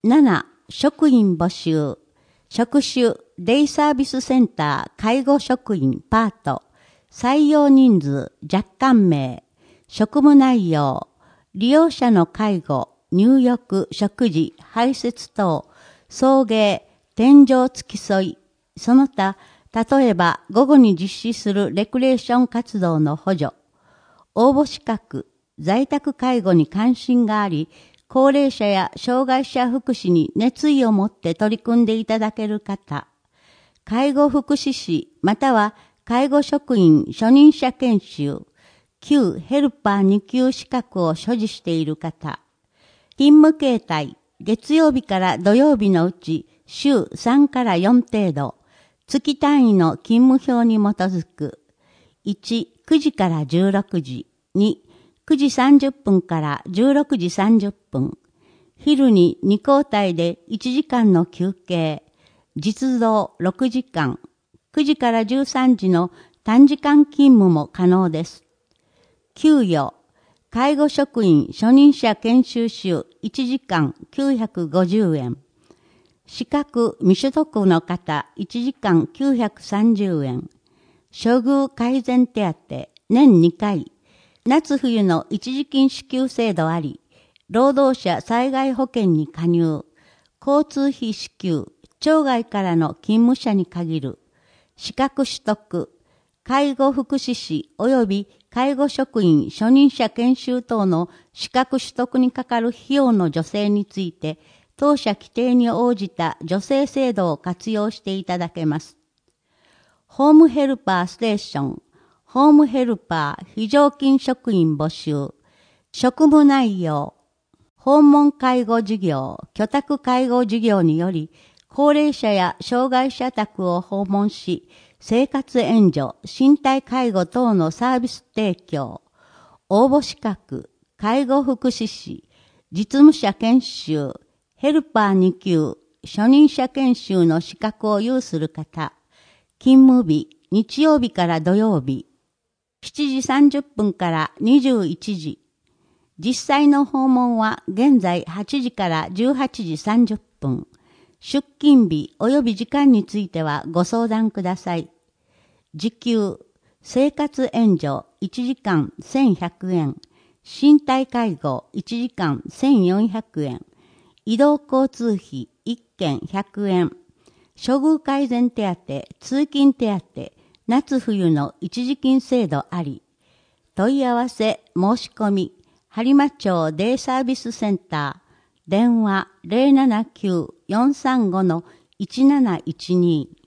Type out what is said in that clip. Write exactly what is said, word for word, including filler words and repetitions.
なな、職員募集。職種、デイサービスセンター、介護職員、パート。採用人数、若干名。職務内容。利用者の介護、入浴、食事、排泄等、送迎、添乗付き添い。その他、例えば午後に実施するレクレーション活動の補助。応募資格、在宅介護に関心があり、高齢者や障害者福祉に熱意を持って取り組んでいただける方。介護福祉士または介護職員初任者研修、旧ヘルパーに級資格を所持している方。勤務形態、月曜日から土曜日のうち週さんからよん程度、月単位の勤務表に基づく。いち、くじからじゅうろくじ。に、くじさんじゅっぷんからじゅうろくじさんじゅっぷん。昼にに交代でいちじかんの休憩。実働ろくじかん。くじからじゅうさんじの短時間勤務も可能です。給与。介護職員初任者研修週いちじかんきゅうひゃくごじゅうえん。資格未取得の方いちじかんきゅうひゃくさんじゅうえん。処遇改善手当年にかい。夏冬の一時金支給制度あり、労働者災害保険に加入、交通費支給、町外からの勤務者に限る、資格取得、介護福祉士及び介護職員初任者研修等の資格取得にかかる費用の助成について、当社規定に応じた助成制度を活用していただけます。ホームヘルパーステーション、ホームヘルパー非常勤職員募集、職務内容、訪問介護事業、居宅介護事業により、高齢者や障害者宅を訪問し、生活援助、身体介護等のサービス提供、応募資格、介護福祉士、実務者研修、ヘルパーに級、初任者研修の資格を有する方、勤務日、日曜日から土曜日、しちじさんじゅっぷんからにじゅういちじ。実際の訪問は現在はちじからじゅうはちじさんじゅっぷん。出勤日及び時間についてはご相談ください。時給、生活援助いちじかんせんひゃくえん。身体介護いちじかんせんよんひゃくえん。移動交通費いっけんひゃくえん。処遇改善手当、通勤手当、夏冬の一時金制度あり。問い合わせ、申し込み、播磨町デイサービスセンター、電話 ゼロななきゅう よんさんご いちなないちに。